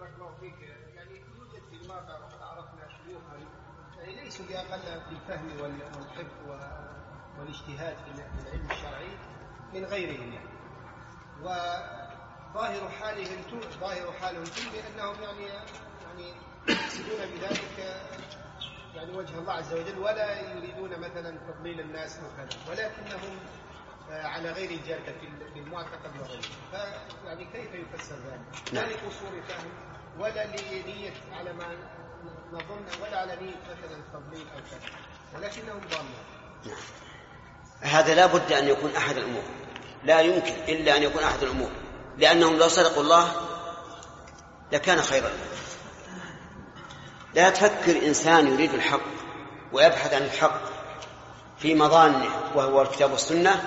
بارك الله فيك. يعني يوجد في الواقع وقد عرفنا شيوخا يعني ليسوا بأقل في الفهم والحفظ والاجتهاد في العلم الشرعي من غيرهم يعني. وظاهر حالهم بأنهم يعني يقصدون بذلك يعني وجه الله عز وجل، ولا يريدون مثلا تضليل الناس أو كذا، ولكنهم على غير الجادة في المعتقد وغيره. فيعني كيف يفسر ذلك؟ لا لقصور فهم ولا لنية على ما نظن، ولا على نية مثلا التضليل أو كذا، ولكنهم ضالون. هذا لا بد أن يكون أحد الأمور، لا يمكن إلا أن يكون أحد الأمور، لأنهم لو صدقوا الله لكان خيرا. لا تفكر إنسان يريد الحق ويبحث عن الحق في مظانه وهو الكتاب والسنة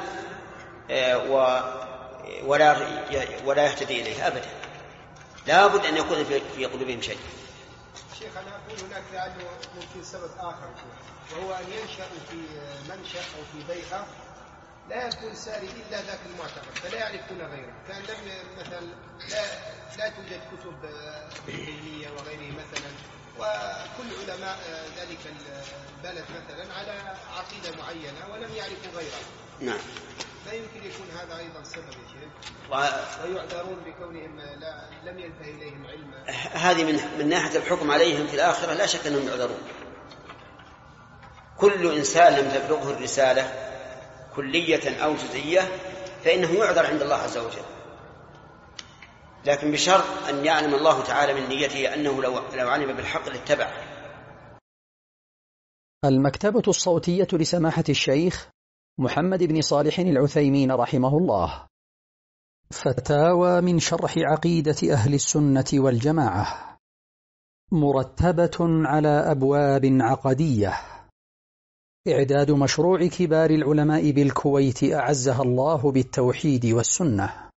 ولا يهتدي إليه أبدا. لا بد أن يكون في قلوبهم شيء. شيخ أنا أقول هناك لأنه ممكن سبب آخر، وهو أن ينشأ في منشأ أو في بيئة لا يكون ساري إلا ذاك المعتقد، فلا يعرفون غيره. كان مثلا لا توجد كتب دينية وغيره مثلا، وكل علماء ذلك البلد مثلا على عقيدة معينة ولم يعرفوا غيرها. نعم. لا يمكن يكون هذا أيضا سبب يا شيخ، ويعذرون بكونهم لم ينتهي إليهم علم. هذه من ناحية الحكم عليهم في الآخرة لا شك أنهم يعذرون. كل إنسان لم تبلغه الرسالة كلية أو جزئية فإنه يعذر عند الله عز وجل، لكن بشرط أن يعلم الله تعالى من نيته أنه لو علم بالحق لاتبع. المكتبة الصوتية لسماحة الشيخ محمد بن صالح العثيمين رحمه الله. فتاوى من شرح عقيدة أهل السنة والجماعة، مرتبة على أبواب عقدية. إعداد مشروع كبار العلماء بالكويت أعزها الله بالتوحيد والسنة.